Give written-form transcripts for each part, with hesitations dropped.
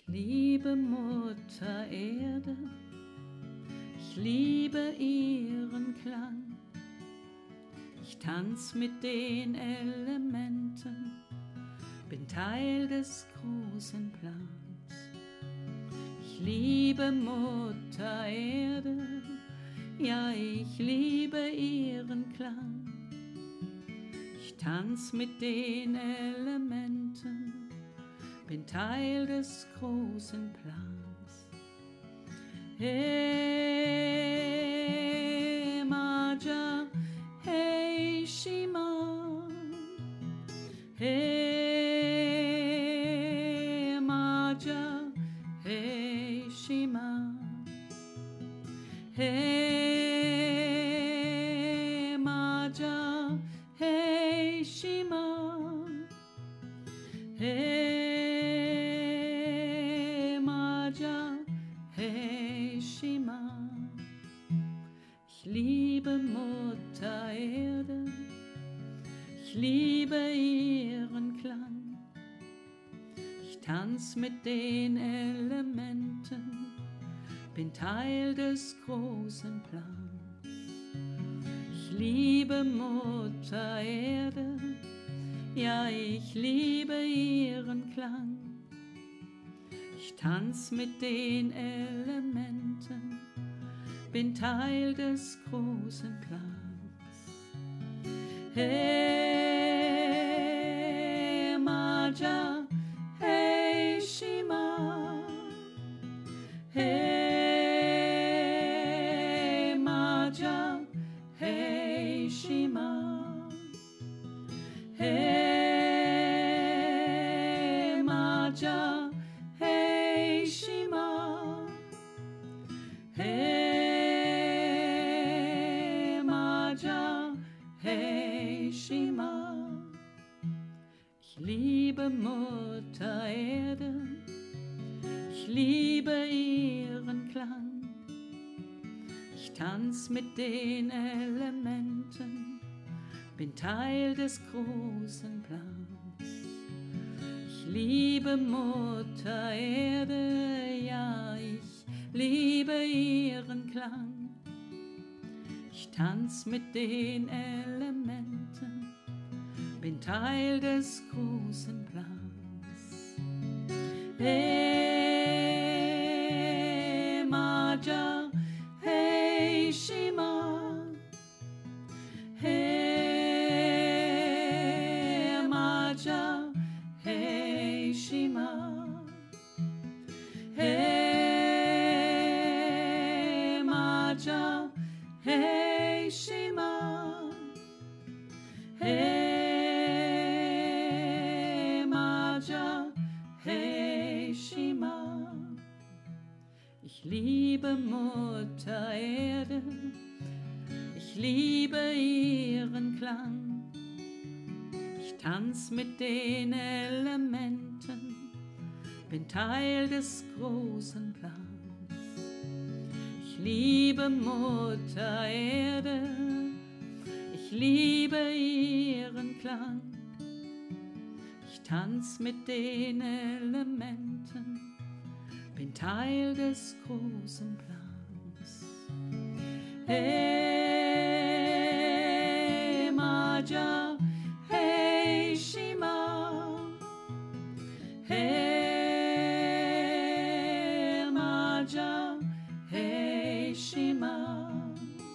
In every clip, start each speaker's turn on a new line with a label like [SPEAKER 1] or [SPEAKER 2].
[SPEAKER 1] Liebe Mutter Erde, ich liebe ihren Klang. Ich tanz mit den Elementen, bin Teil des großen Plans. Ich liebe Mutter Erde, ja, ich liebe ihren Klang. Ich tanz mit den Elementen, bin Teil des großen Plans. Hey Maja, hey Shima, hey Maja, hey Shima, hey Maja, hey Shima, hey Hey Shima, ich liebe Mutter Erde, ich liebe ihren Klang. Ich tanz mit den Elementen, bin Teil des großen Plans. Ich liebe Mutter Erde, ja, ich liebe ihren Klang. Ich tanz mit den Elementen, bin Teil des großen Plans. Hey Maja, hey Shima, hey Maja, hey Shima, hey Maja, hey Shima, hey Maja, hey Shima. Ich liebe Mutter Erde, ich liebe ihren Klang. Ich tanz mit den Elementen, bin Teil des großen Plans. Ich liebe Mutter Erde, ja, ich liebe ihren Klang. Ich tanz mit den Elementen, bin Teil des großen Plans. Hey Maja, hey Shima, hey Maja, hey Shima, hey Maja, hey Shima, hey Maja, hey Shima. Ich liebe Mutter Erde, ich liebe ihren Klang. Ich tanz mit den Elementen, bin Teil des großen Plans. Ich liebe Mutter Erde, ich liebe ihren Klang. Ich tanz mit den Elementen, bin Teil des großen Plans. Hey Maja, hey Shima, hey Maja, hey Shima,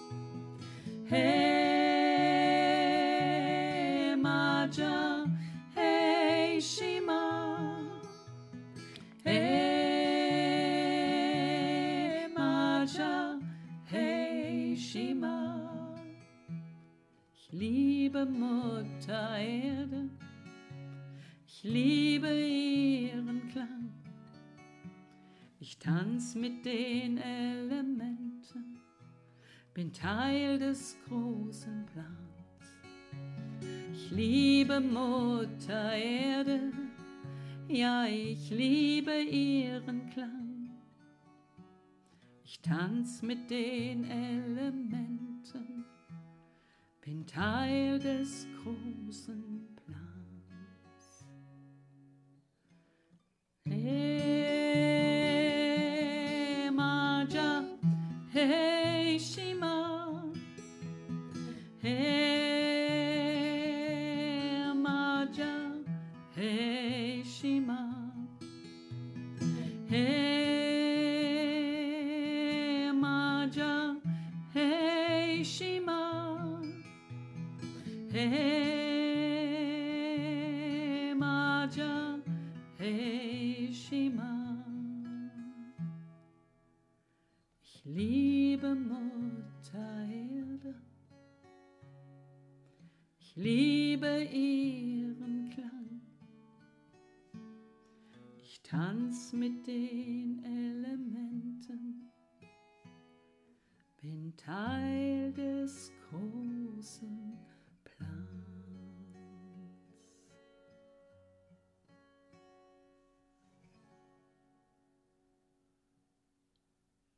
[SPEAKER 1] hey Maja, hey Shima, hey Maja, hey Shima. Ich liebe Mutter Erde, ich liebe ihren Klang. Ich tanz mit den Elementen, bin Teil des großen Plans. Ich liebe Mutter Erde, ja, ich liebe ihren Klang. Ich tanz mit den Elementen, bin Teil des großen Plans. Hey. Hey Maja, hey Shima. Ich liebe Mutter Erde. Ich liebe ihren Klang. Ich tanz mit den Elementen. Bin Teil des großen Plans.